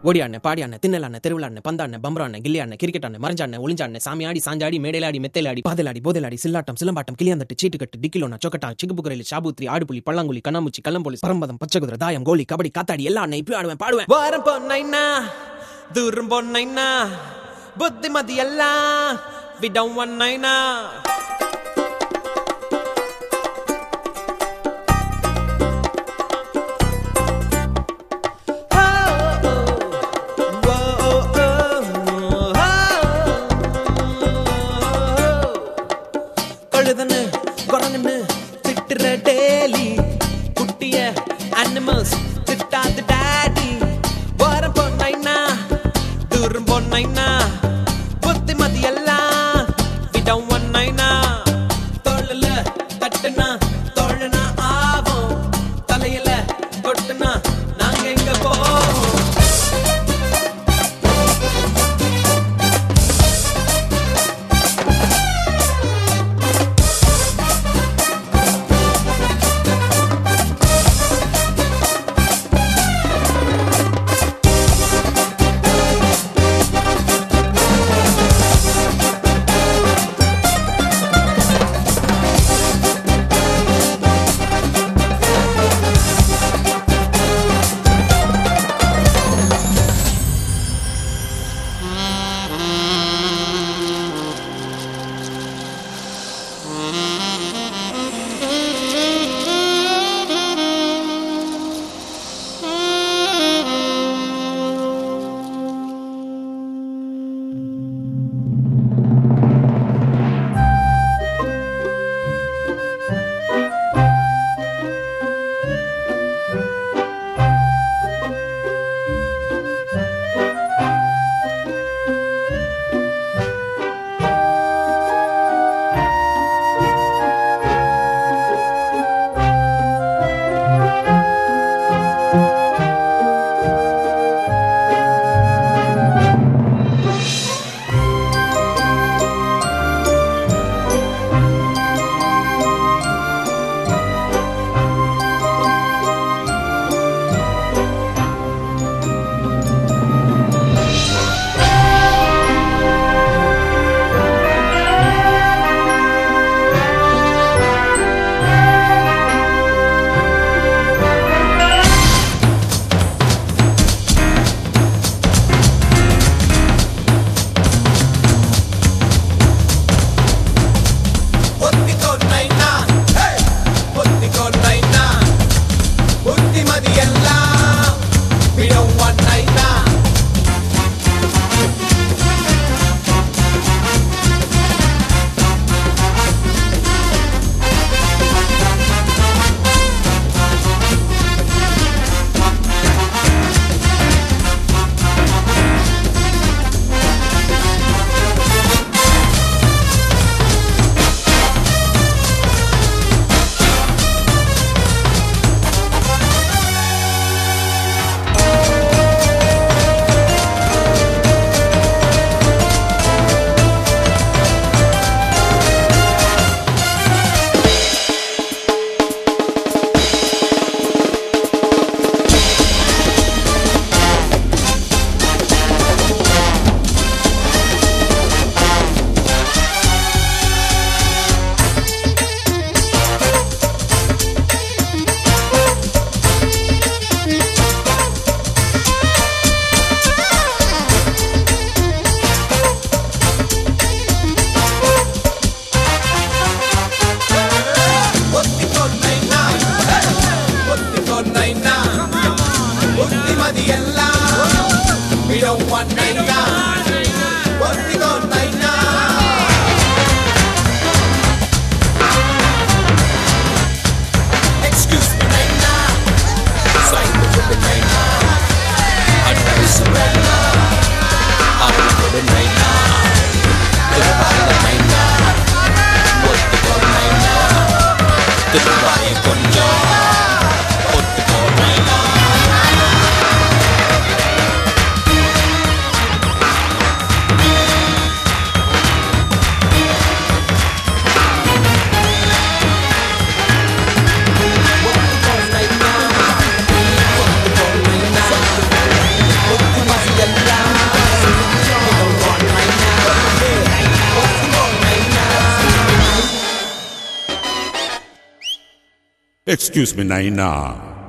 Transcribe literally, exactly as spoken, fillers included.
ஓடியாண்ணே பாடியாண்ணே தின்னலாண்ணே திருவிழாண்ணே பந்தாண்ணே பம்பராண்ணே கில்லியாண்ணே கிரிக்கெட்டாண்ணே மறைஞ்சாண்ணே ஒளிஞ்சாண்ணே சாமியாடி சாஞ்சாடி மேடைலாடி மெத்தைலாடி பாதலாடி போதலாடி சில்லாட்டம் சிலம்பாட்டம் கிளியாந்தட்டு சீட்டுக்கட்டு டிக்கிலோனா சொக்கட்டா சிக்குபுக்குரையில் சாபூத்ரி ஆடுபுலி பள்ளங்குழி கண்ணாமூச்சி கள்ளம்போலி பரம்பதம் பச்சைகுதிரை தாயம் கோலி கபடி காத்தாடி எல்லா அண்ணே இப்பயும் ஆடுவேன் பாடுவேன். வாரம் பொன்னைனா தூரம் பொன்னைனா புத்திமதி எல்லாம் விடம் ஒன்னைனா குரங்குன்னு திட்டுற டேலி குட்டிய அனிமல்ஸ் திட்டாது டாடி. வாரம் பொன்னைனா தூரம் பொன்னைனா புத்திமதி எல்லாம் விடம் ஒன்னைனா தோளுல தட்டுனா தோழனா ஆவோம் தலையில கொட்டுனா நாங்க எங்க போவோம். Excuse me, Naina.